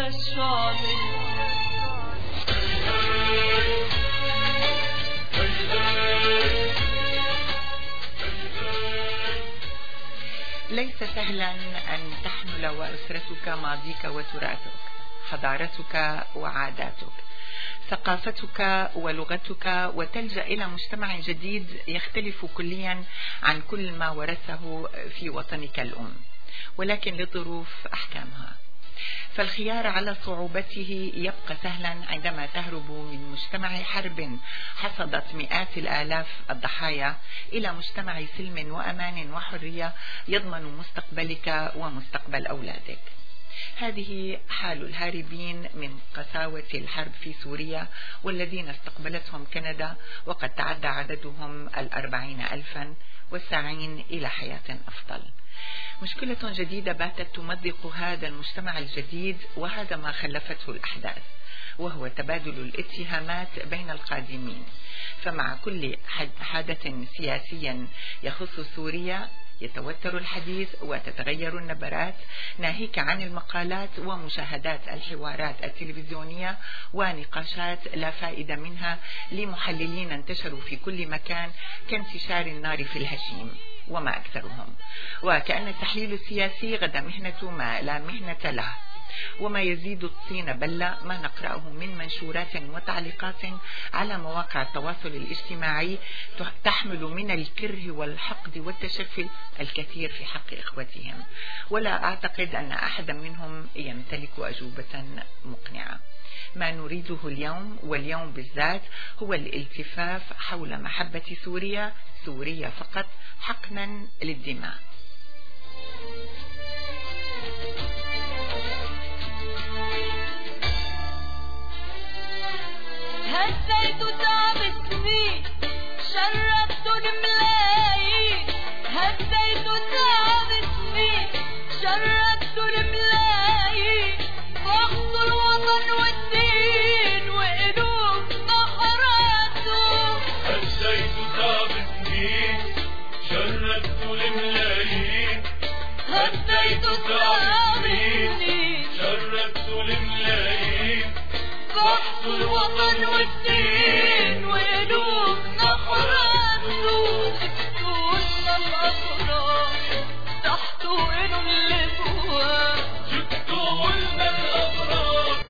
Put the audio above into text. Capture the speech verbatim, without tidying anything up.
الشعب. ليس سهلا أن تحمل وأسرتك ماضيك وتراثك، حضارتك وعاداتك، ثقافتك ولغتك، وتلجأ إلى مجتمع جديد يختلف كليا عن كل ما ورثه في وطنك الأم، ولكن للظروف أحكامها. فالخيار على صعوبته يبقى سهلا عندما تهرب من مجتمع حرب حصدت مئات الآلاف الضحايا إلى مجتمع سلم وأمان وحرية يضمن مستقبلك ومستقبل أولادك. هذه حال الهاربين من قساوة الحرب في سوريا والذين استقبلتهم كندا، وقد تعدى عددهم الأربعين ألفا والساعين إلى حياة أفضل. مشكلة جديدة باتت تمضغ هذا المجتمع الجديد، وهذا ما خلفته الأحداث، وهو تبادل الاتهامات بين القادمين. فمع كل حدث سياسي يخص سوريا يتوتر الحديث وتتغير النبرات، ناهيك عن المقالات ومشاهدات الحوارات التلفزيونية ونقاشات لا فائدة منها لمحللين انتشروا في كل مكان كانتشار النار في الهشيم وما أكثرهم، وكأن التحليل السياسي غدا مهنة ما لا مهنة له. وما يزيد الطين بلة ما نقرأه من منشورات وتعليقات على مواقع التواصل الاجتماعي تحمل من الكره والحقد والتشفي الكثير في حق إخوتهم، ولا أعتقد أن أحدا منهم يمتلك أجوبة مقنعة. ما نريده اليوم واليوم بالذات هو الالتفاف حول محبة سوريا، سوريا فقط، حقنا للدماء. هزيت تعب سنين شردت الملايين، هزيت تعب سنين شردت الملايين، ضغط الوطن والدين وقلوب ضحراته. هزيت تعب سنين شردت الملايين، هزيت تعب سنين شردت الملايين، ضغط الوطن والدين